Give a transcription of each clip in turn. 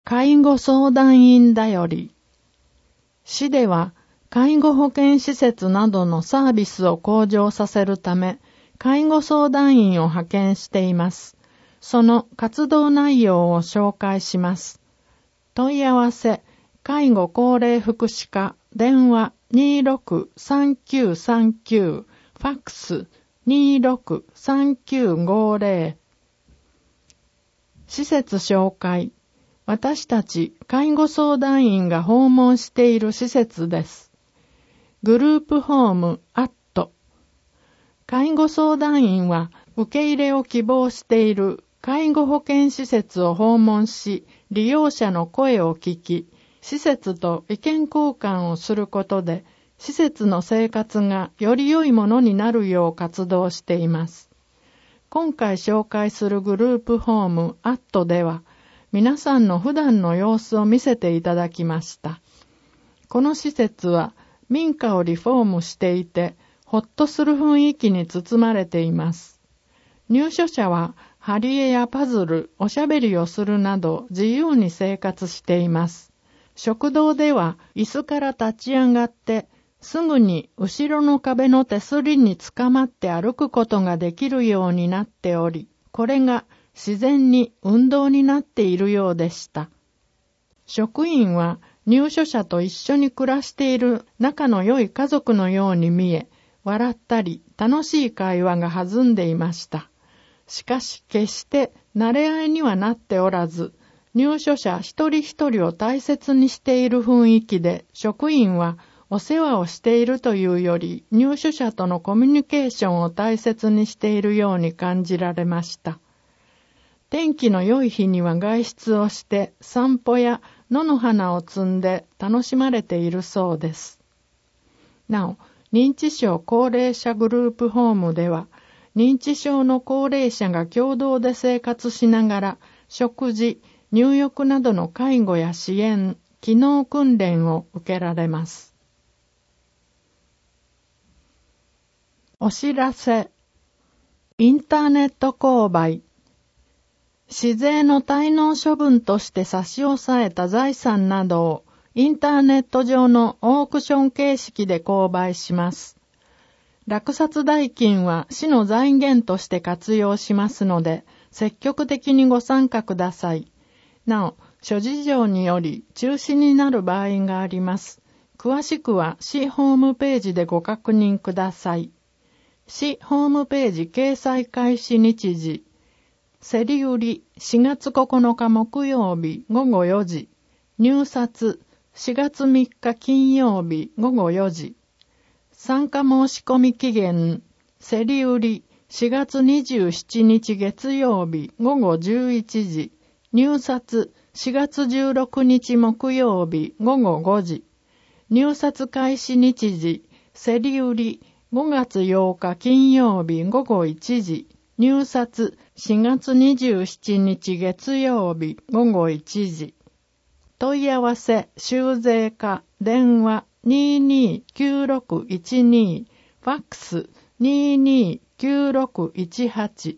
介護相談員だより。市では介護保険施設などのサービスを向上させるため、介護相談員を派遣しています。その活動内容を紹介します。問い合わせ、介護高齢福祉課、電話263939、ファックス263950。施設紹介。私たち介護相談員が訪問している施設です。グループホームアット。介護相談員は受け入れを希望している介護保険施設を訪問し、利用者の声を聞き、施設と意見交換をすることで、施設の生活がより良いものになるよう活動しています。今回紹介するグループホームアットでは、皆さんの普段の様子を見せていただきました。この施設は民家をリフォームしていて、ほっとする雰囲気に包まれています。入所者は貼り絵やパズル、おしゃべりをするなど自由に生活しています。食堂では椅子から立ち上がって、すぐに後ろの壁の手すりにつかまって歩くことができるようになっており、これが自然に運動になっているようでした。職員は入所者と一緒に暮らしている仲の良い家族のように見え、笑ったり楽しい会話が弾んでいました。しかし決して慣れ合いにはなっておらず、入所者一人一人を大切にしている雰囲気で、職員はお世話をしているというより、入所者とのコミュニケーションを大切にしているように感じられました。天気の良い日には外出をして散歩や野の花を摘んで楽しまれているそうです。なお、認知症高齢者グループホームでは、認知症の高齢者が共同で生活しながら、食事、入浴などの介護や支援、機能訓練を受けられます。お知らせ。インターネット購買。市税の滞納処分として差し押さえた財産などをインターネット上のオークション形式で購買します。落札代金は市の財源として活用しますので、積極的にご参加ください。なお、諸事情により中止になる場合があります。詳しくは市ホームページでご確認ください。市ホームページ掲載開始日時。競り売り4月9日木曜日午後4時。入札4月3日金曜日午後4時。参加申し込み期限。競り売り4月27日月曜日午後11時。入札4月16日木曜日午後5時。入札開始日時。競り売り5月8日金曜日午後1時。入札4月27日月曜日午後1時。問い合わせ修税課電話229612、ファックス229618。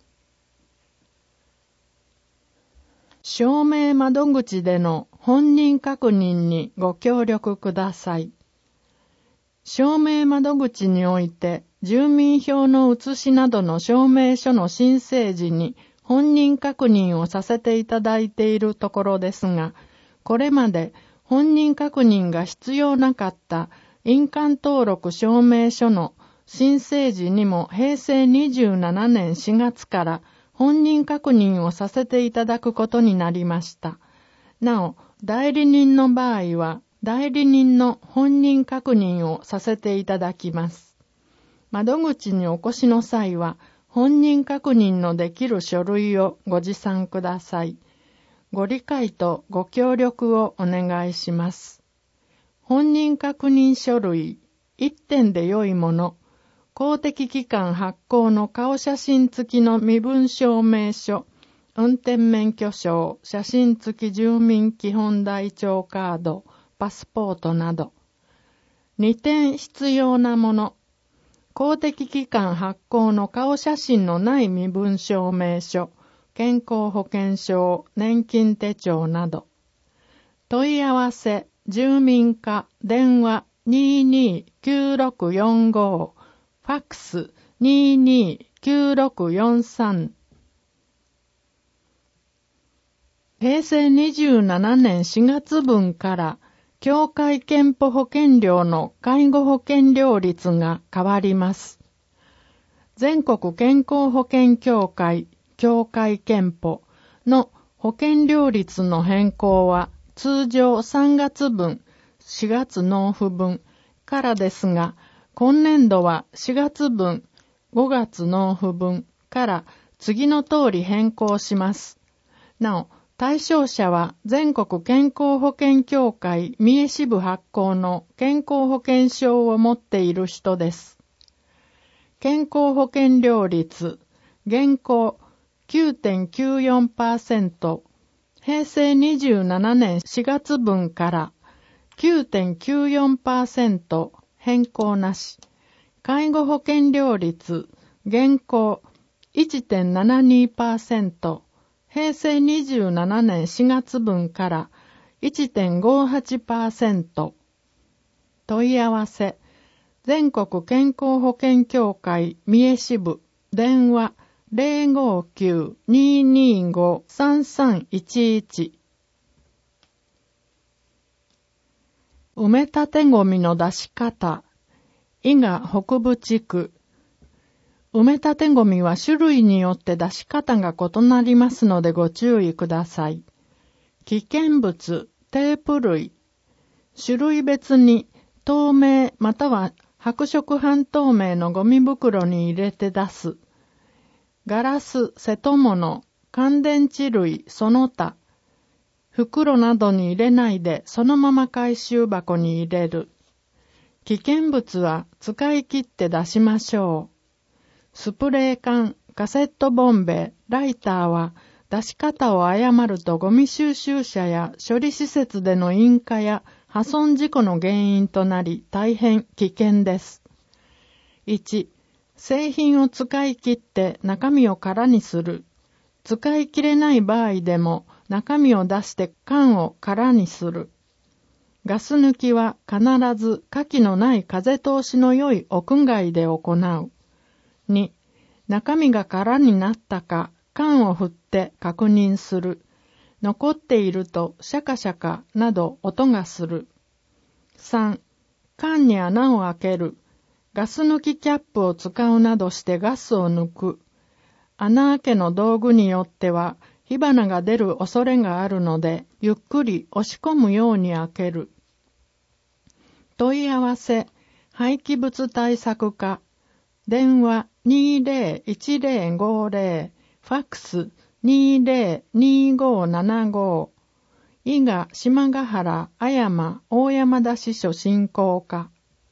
証明窓口での本人確認にご協力ください。証明窓口において住民票の写しなどの証明書の申請時に本人確認をさせていただいているところですが、これまで本人確認が必要なかった印鑑登録証明書の申請時にも平成27年4月から本人確認をさせていただくことになりました。なお、代理人の場合は代理人の本人確認をさせていただきます。窓口にお越しの際は本人確認のできる書類をご持参ください。ご理解とご協力をお願いします。本人確認書類1点で良いもの、公的機関発行の顔写真付きの身分証明書、運転免許証、写真付き住民基本台帳カード、パスポートなど。2点必要なもの、公的機関発行の顔写真のない身分証明書、健康保険証、年金手帳など。 問い合わせ、住民課、電話 229645、ファックス 229643。平成27年4月分から、協会健保保険料の介護保険料率が変わります。全国健康保険協会、協会健保の保険料率の変更は、通常3月分、4月納付分からですが、今年度は4月分、5月納付分から次の通り変更します。なお、対象者は全国健康保険協会三重支部発行の健康保険証を持っている人です。健康保険料率、現行 9.94%、平成27年4月分から 9.94% 変更なし。介護保険料率、現行 1.72%、平成27年4月分から 1.58%。問い合わせ、全国健康保険協会三重支部、電話059-225-3311。埋め立てゴミの出し方。伊賀北部地区。埋め立てゴミは種類によって出し方が異なりますのでご注意ください。危険物、テープ類。種類別に透明または白色半透明のゴミ袋に入れて出す。ガラス、瀬戸物、乾電池類、その他。袋などに入れないでそのまま回収箱に入れる。危険物は使い切って出しましょう。スプレー缶、カセットボンベ、ライターは出し方を誤るとゴミ収集車や処理施設での引火や破損事故の原因となり大変危険です。1、製品を使い切って中身を空にする。使い切れない場合でも中身を出して缶を空にする。ガス抜きは必ず火気のない風通しの良い屋外で行う。2、中身が空になったか缶を振って確認する。残っているとシャカシャカなど音がする。3、缶に穴を開ける。ガス抜きキャップを使うなどしてガスを抜く。穴開けの道具によっては火花が出る恐れがあるので、ゆっくり押し込むように開ける。問い合わせ、廃棄物対策課、電話201050、ファックス202575、伊賀島ヶ原阿山大山田支所振興課。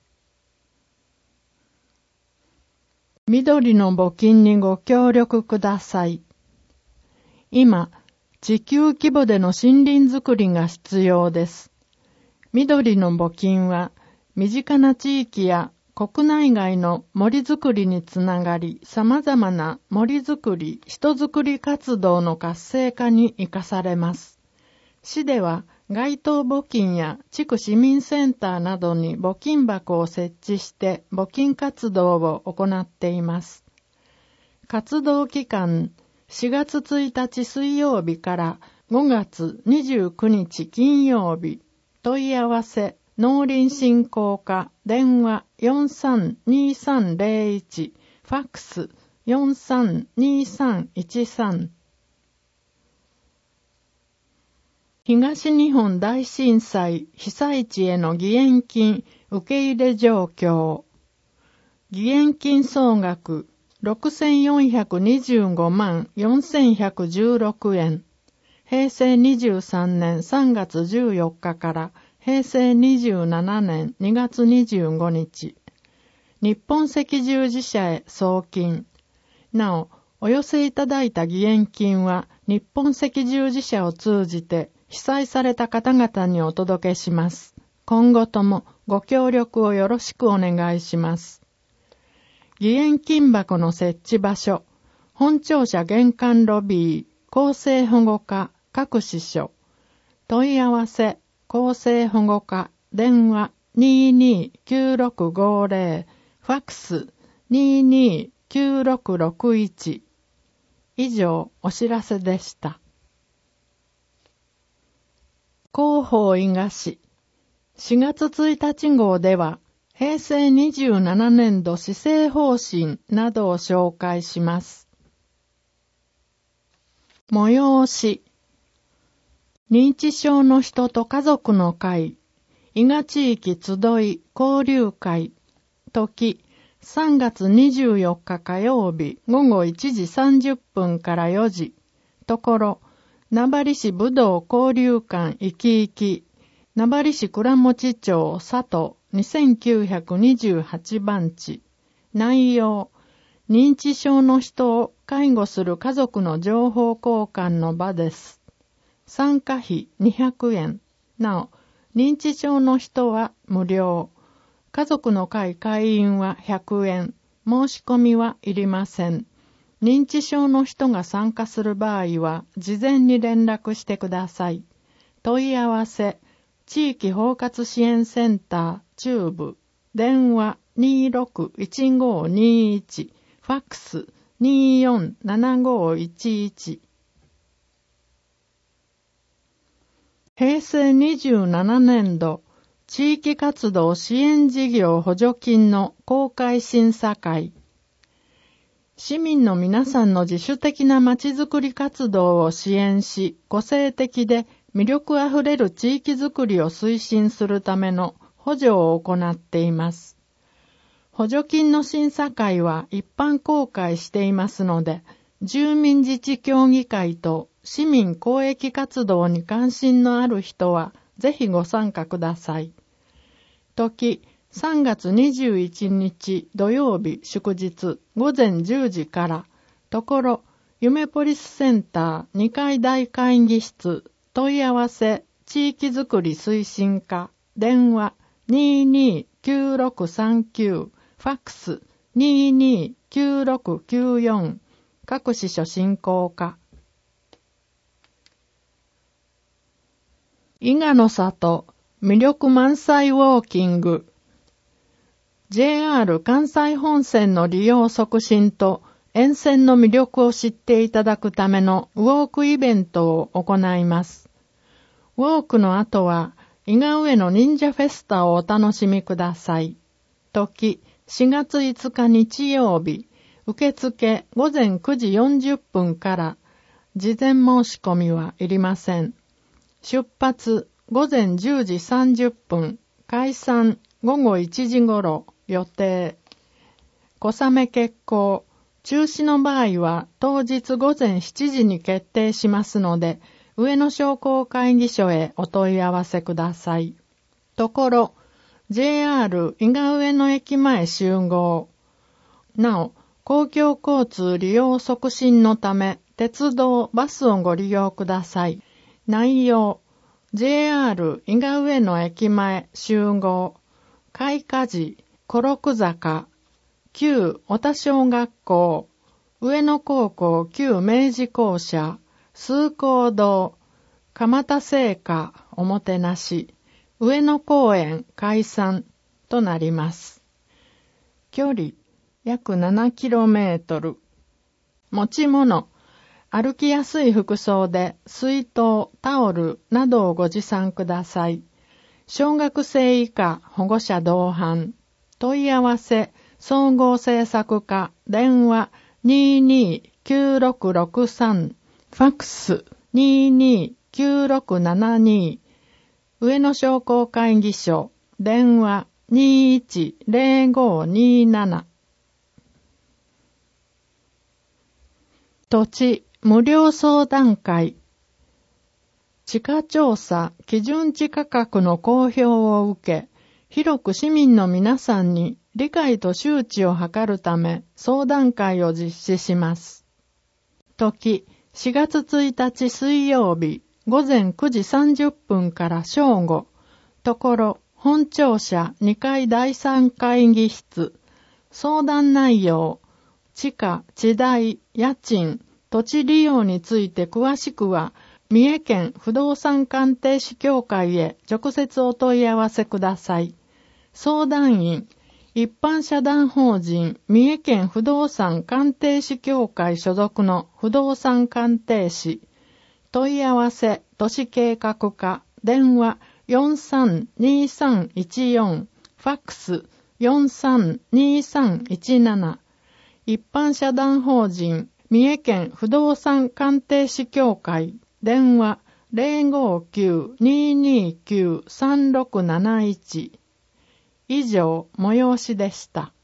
緑の募金にご協力ください。今、地球規模での森林づくりが必要です。緑の募金は、身近な地域や国内外の森づくりにつながり、様々な森づくり、人づくり活動の活性化に生かされます。市では、街頭募金や地区市民センターなどに募金箱を設置して募金活動を行っています。活動期間、4月1日水曜日から5月29日金曜日、問い合わせ、農林振興課、電話432301、ファックス432313。東日本大震災被災地への義援金受け入れ状況。義援金総額6425万4116円。平成23年3月14日から平成27年2月25日。日本赤十字社へ送金。なお、お寄せいただいた義援金は日本赤十字社を通じて被災された方々にお届けします。今後ともご協力をよろしくお願いします。義援金箱の設置場所、本庁舎玄関ロビー、厚生保護課、各支所。問い合わせ厚生保護課、電話229650、ファックス229661。以上、お知らせでした。広報伊賀市4月1日号では、平成27年度施政方針などを紹介します。催し、認知症の人と家族の会、伊賀地域集い交流会、時、3月24日火曜日午後1時30分から4時、ところ、名張市武道交流館いきいき、名張市倉持町佐藤2928番地。内容、認知症の人を介護する家族の情報交換の場です。参加費200円。なお、認知症の人は無料。家族の会会員は100円。申し込みはいりません。認知症の人が参加する場合は、事前に連絡してください。問い合わせ、地域包括支援センター中部、電話261521、ファックス247511。平成27年度地域活動支援事業補助金の公開審査会。市民の皆さんの自主的なまちづくり活動を支援し、個性的で魅力あふれる地域づくりを推進するための補助を行っています。補助金の審査会は一般公開していますので、住民自治協議会と市民公益活動に関心のある人はぜひご参加ください。時、3月21日土曜日祝日午前10時から、ところ、夢ポリスセンター2階大会議室、問い合わせ、地域づくり推進課、電話229639、ファックス229694、各支所進行課。伊賀の里、魅力満載ウォーキング。JR 関西本線の利用促進と沿線の魅力を知っていただくためのウォークイベントを行います。ウォークの後は、伊賀上の忍者フェスタをお楽しみください。時、4月5日日曜日、受付午前9時40分から、事前申し込みはいりません。出発午前10時30分、解散午後1時頃予定。小雨決行、中止の場合は当日午前7時に決定しますので、上野商工会議所へお問い合わせください。ところ、JR 伊賀上野駅前集合。なお、公共交通利用促進のため、鉄道、バスをご利用ください。内容、JR 伊賀上野駅前集合。開花寺、小六坂、旧小田小学校、上野高校旧明治校舎、崇光堂、蒲田製菓おもてなし、上野公園解散となります。距離約 7km。持ち物、歩きやすい服装で水筒、タオルなどをご持参ください。小学生以下保護者同伴。問い合わせ、総合政策課、電話229663、ファックス229672、上野商工会議所、電話210527。土地無料相談会。地価調査基準地価格の公表を受け、広く市民の皆さんに理解と周知を図るため相談会を実施します。時、4月1日水曜日午前9時30分から正午。ところ、本庁舎2階第3会議室。相談内容、地価、地代、家賃、土地利用について詳しくは、 三重県不動産鑑定士協会へ直接お問い合わせください。相談員、一般社団法人三重県不動産鑑定士協会所属の不動産鑑定士。問い合わせ都市計画課、電話432314、ファックス432317。一般社団法人三重県不動産鑑定士協会、電話059-229-3671。以上、催しでした。